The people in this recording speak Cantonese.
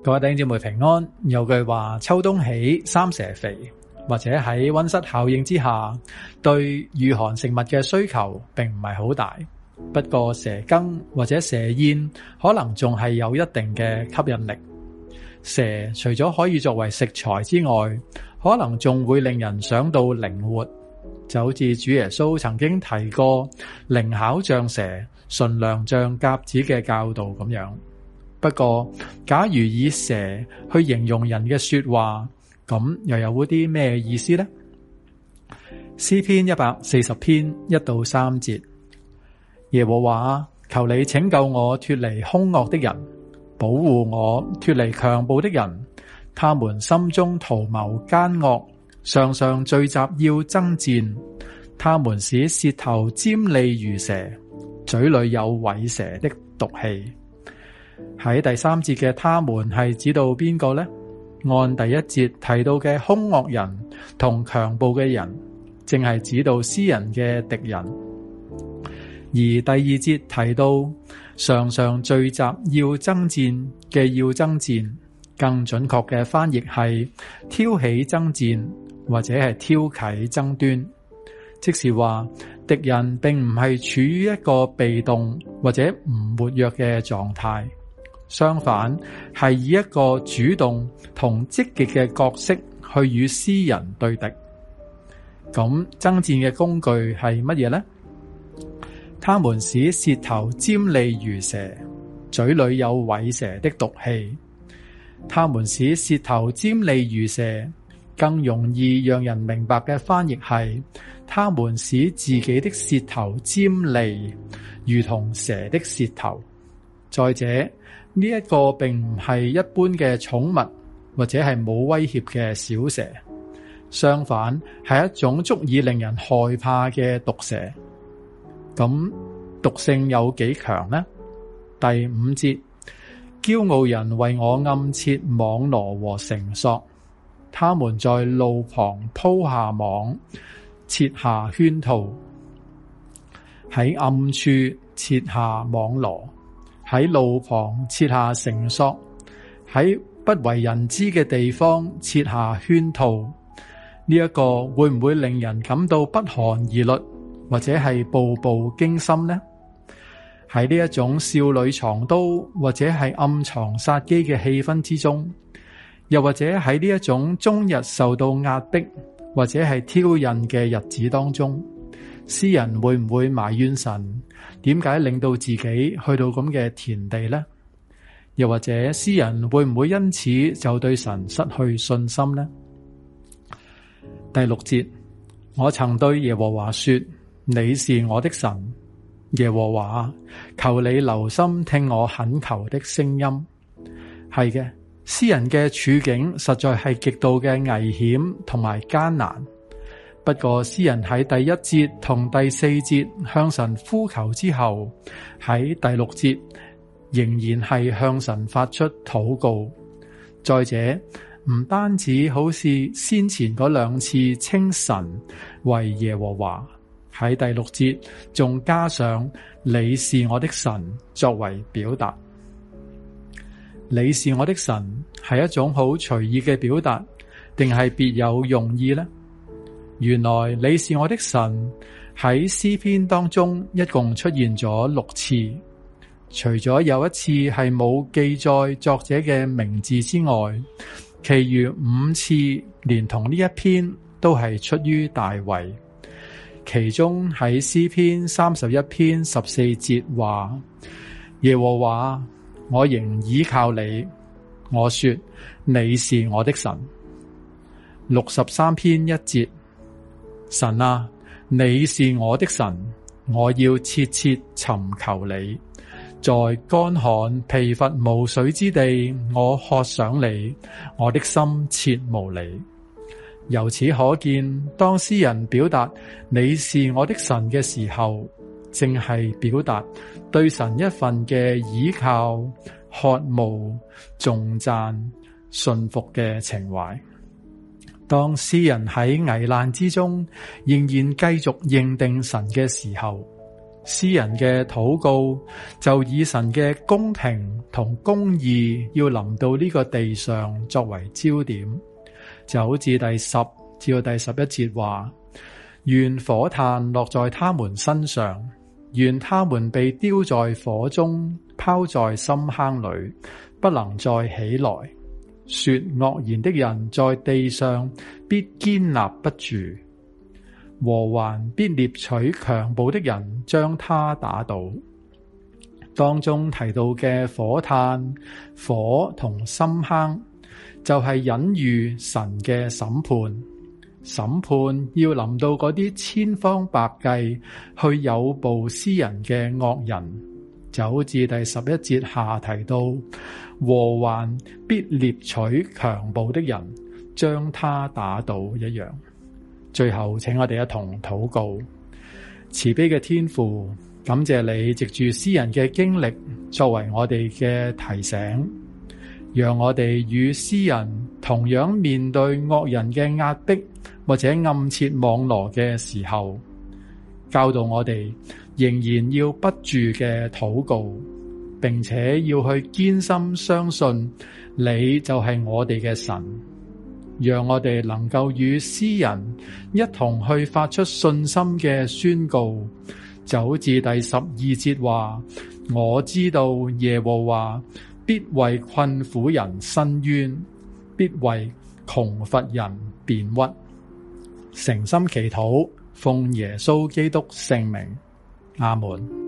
各位弟兄姊妹平安。有句話，秋冬起三蛇肥，或者喺溫室效應之下，對御寒食物嘅需求並唔係好大。不過蛇羹或者蛇宴可能仲係有一定嘅吸引力。蛇除咗可以作為食材之外，可能仲會令人想到靈活，就好似主耶穌曾經提過靈巧像蛇，馴良像鴿子嘅教導咁樣。不過假如以蛇去形容人嘅說話，咁又有啲咩意思呢？詩篇140篇1到3節，耶和華，求你拯救我脫離兇惡的人，保護我脫離強暴的人。他們心中圖謀奸惡，常常聚集要爭戰。他們使舌頭尖利如蛇，嘴裏有虺蛇的毒氣。喺第3節嘅他們係指到邊個呢？按第1節提到嘅兇惡人同強暴嘅人，正係指到詩人嘅敵人。而第2節提到常常聚集要爭戰嘅要爭戰，更準確嘅翻譯係挑起爭戰或者係挑起爭端，即是話敵人並唔係處於一個被動或者唔活躍嘅狀態，相反係以一個主動同積極嘅角色去與詩人對敵。咁爭戰嘅工具係乜嘢呢？他們使舌頭尖利如蛇，嘴裏有虺蛇的毒氣。他們使舌頭尖利如蛇，更容易讓人明白嘅翻譯係他們使自己的舌頭尖利，如同蛇的舌頭。再者，呢一個並唔係一般嘅寵物或者係冇威脅嘅小蛇，相反係一種足以令人害怕嘅毒蛇。咁毒性有幾強呢？第5節，驕傲人為我暗設網羅和繩索，他們在路旁鋪下網，設下圈套。喺暗處設下網羅，喺路旁設下繩索，喺不為人知嘅地方設下圈套。呢一個會唔會令人感到不寒而慄，或者係步步驚心呢？喺呢一種少女藏刀或者係暗藏殺機嘅氣氛之中，又或者喺呢一種終日受到壓迫或者係挑釁嘅日子當中，詩人會唔會埋怨神點解令到自己去到咁嘅田地呢？又或者詩人會唔會因此就對神失去信心呢？第6節，我曾對耶和華說，你是我的神。耶和華，求你留心聽我懇求的聲音。係嘅，詩人嘅處境實在係極度嘅危險同埋艱難。不過詩人喺第1節同第4節向神呼求之後，喺第6節仍然係向神發出禱告。再者，唔單止好似先前嗰2次稱神為耶和華，喺第6節仲加上你是我的神作為表達。你是我的神係一種好隨意嘅表達，定係別有用意呢？原來你是我的神喺詩篇當中一共出現咗6次，除咗有1次係冇記載作者嘅名字之外，其餘5次連同呢一篇都係出於大衛。其中喺詩篇31篇14節話，耶和華，我仍倚靠你，我說你是我的神。63篇1節，神啊，你是我的神，我要切切尋求你。在乾旱疲乏無水之地，我渴想你，我的心切慕你。由此可見，當詩人表達你是我的神嘅時候，正係表達對神一份嘅倚靠、渴慕、頌讚、信服嘅情懷。當詩人喺危難之中仍然繼續認定神嘅時候， 詩人嘅禱告就以神嘅公平同公義要臨到呢個地上作為焦點，就好似第10至到第11節話：願火炭落在他們身上，願他們被丟在火中，拋在深坑裏，不能再起來。說惡言的人在地上必堅立不住，禍患必獵取強暴的人，將他打倒。當中提到嘅火炭、火同深坑，就係隱喻神嘅審判。審判要臨到嗰啲千方百計去誘捕詩人嘅惡人，就好似第11節下提到，禍患必獵取強暴的人，將他打倒一樣。最後，請我哋一同禱告。慈悲嘅天父，感謝你藉住詩人嘅經歷作為我哋嘅提醒，讓我哋與詩人同樣面對惡人嘅壓迫或者暗設網羅嘅時候，教導我哋仍然要不住嘅禱告，並且要去堅心相信你就係我哋嘅神，讓我哋能夠與詩人一同去發出信心嘅宣告，就好似第12節話：我知道耶和華必為困苦人伸冤，必為窮乏人辯屈。誠心祈禱，奉耶穌基督聖名，阿門。